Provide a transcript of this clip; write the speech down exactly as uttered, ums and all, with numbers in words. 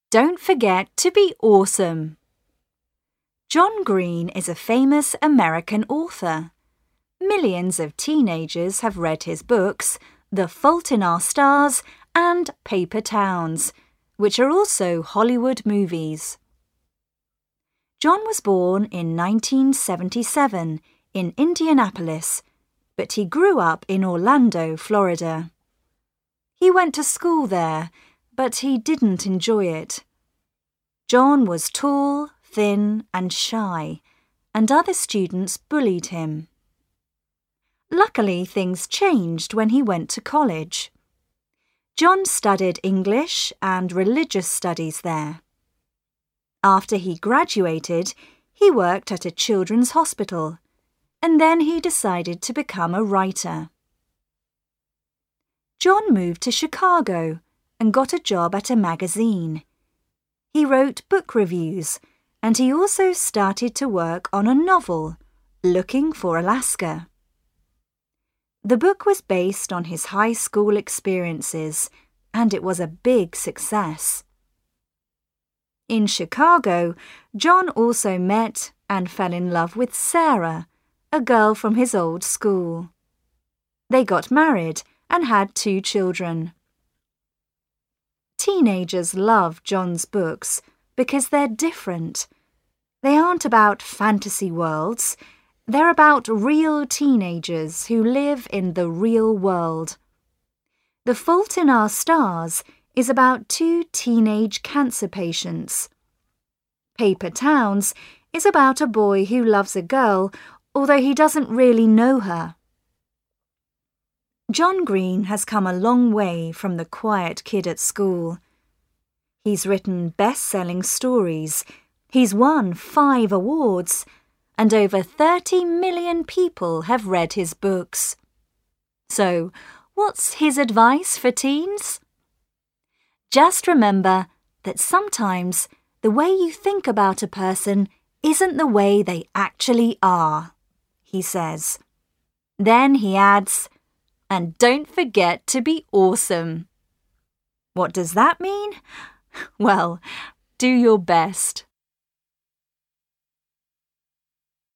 Don't forget to be awesome. John Green is a famous American author. Millions of teenagers have read his books, The Fault in Our Stars and Paper Towns, which are also Hollywood movies. John was born in nineteen seventy-seven in Indianapolis, but he grew up in Orlando, Florida. He went to school there, but he didn't enjoy it. John was tall, thin and shy, and other students bullied him. Luckily, things changed when he went to college. John studied English and religious studies there. After he graduated, he worked at a children's hospital, and then he decided to become a writer. John moved to Chicago and got a job at a magazine. He wrote book reviews, and he also started to work on a novel, Looking for Alaska. The book was based on his high school experiences, and it was a big success. In Chicago, John also met and fell in love with Sarah, a girl from his old school. They got married and had two children. Teenagers love John's books because they're different. They aren't about fantasy worlds. They're about real teenagers who live in the real world. The Fault in Our Stars is about two teenage cancer patients. Paper Towns is about a boy who loves a girl, although he doesn't really know her. John Green has come a long way from the quiet kid at school. He's written best-selling stories, he's won five awards, and over thirty million people have read his books. So, what's his advice for teens? Just remember that sometimes the way you think about a person isn't the way they actually are, he says. Then he adds, and don't forget to be awesome. What does that mean? Well, do your best.